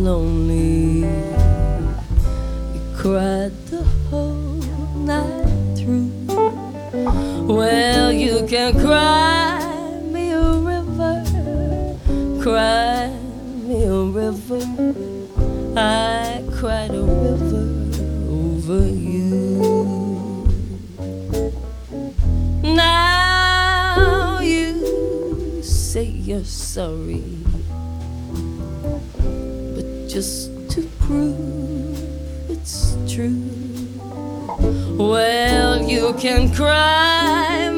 lonely. You cried the whole night through. Well, you can cry me a river, cry me a river. I cried a river over you. Now you say you're sorry, but just to prove it's true, well, you can cry